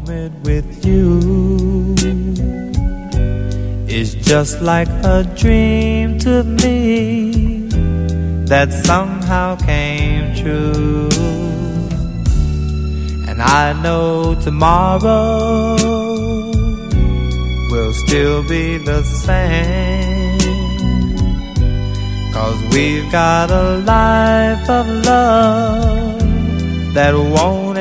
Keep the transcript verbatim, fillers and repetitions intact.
moment with you is just like a dream to me that somehow came true. And I know tomorrow will still be the same, 'cause we've got a life of love that won't